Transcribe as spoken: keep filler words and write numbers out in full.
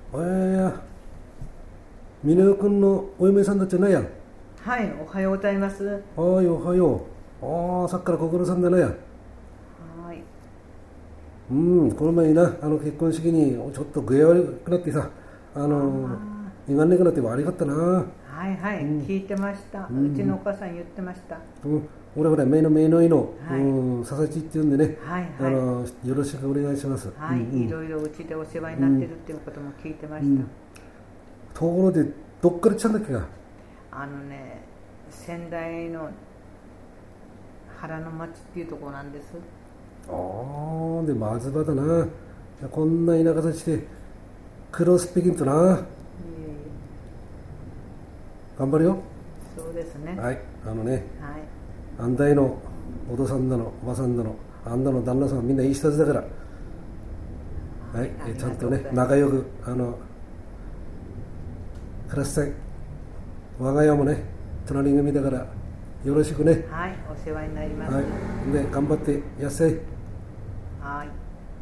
えー、峰代君のお嫁さんだっちゃないやん。 はい、おはようございます。 はい、おはよう。ああ、さっきからご苦労さんだなや。 はい。 うん、この前にな、あの結婚式にちょっと具合悪くなってさ、あのいがんねくなって悪かったな。 はいはい、うん、聞いてました、うん、うちのお母さん言ってました。 うん、俺ほらめいのめいのいの、 はい、 うん、ささちっていうんでね、 はいはい、 あのよろしくお願いします。 はい、うんうん、いろいろうちでお世話になってるっていうことも聞いてました。うんうん、 ところでどっから来たんだっけか。 あのね、仙台の原の町っていうところなんです。 ああ、で松葉だな。こんな田舎さしてクロスペキンとな。うん、頑張るよ。 そうですね。 はい、あのね、はい、 あんだいのお父さんだのおばさんだのあんだの旦那さんみんないい人たちだから、はい、ちゃんとね仲良くあの暮らしたい。我が家もね隣組だからよろしくね。 はい、お世話になります。 はい、で頑張ってやっさい。 はい。